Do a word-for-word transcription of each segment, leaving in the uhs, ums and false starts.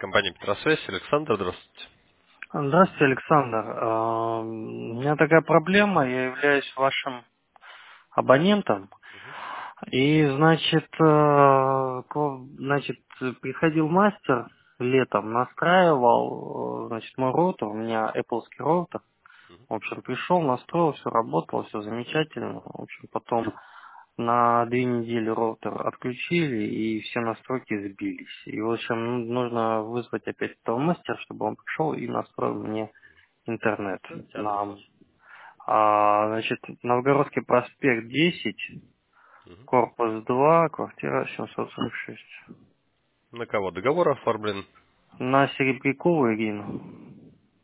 Компания Петросвязь. Александр, здравствуйте. Здравствуйте, Александр. А, У меня такая проблема, я являюсь вашим абонентом. И, значит, э, ко- значит, приходил мастер летом, настраивал, э, значит, мой роутер, у меня Apple роутер. В общем, пришел, настроил, все работало, все замечательно. В общем, потом на две недели роутер отключили, и все настройки сбились. И, в общем, ну, нужно вызвать опять этого мастера, чтобы он пришел и настроил мне интернет. Скажите адрес На, ваш. а, значит, Новгородский проспект десять, Мгм. корпус два, квартира семьсот сорок шесть. На кого договор оформлен? На Серебрякову Ирину.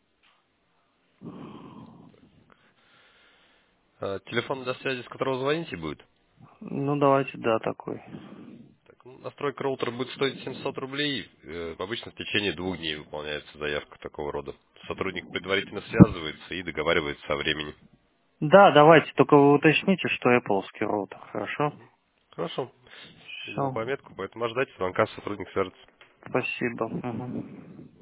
А, телефон для связи, с которого звоните, будет? Ну, давайте, да, такой. Так, ну, настройка роутера будет стоить семьсот рублей. Э, Обычно в течение двух дней выполняется заявка такого рода. Сотрудник предварительно связывается и договаривается о времени. Да, давайте, только вы уточните, что Apple роутер, хорошо? Хорошо. Взял Все, пометку, поэтому ожидайте звонка, сотрудник свяжется. спасибо. Мгм.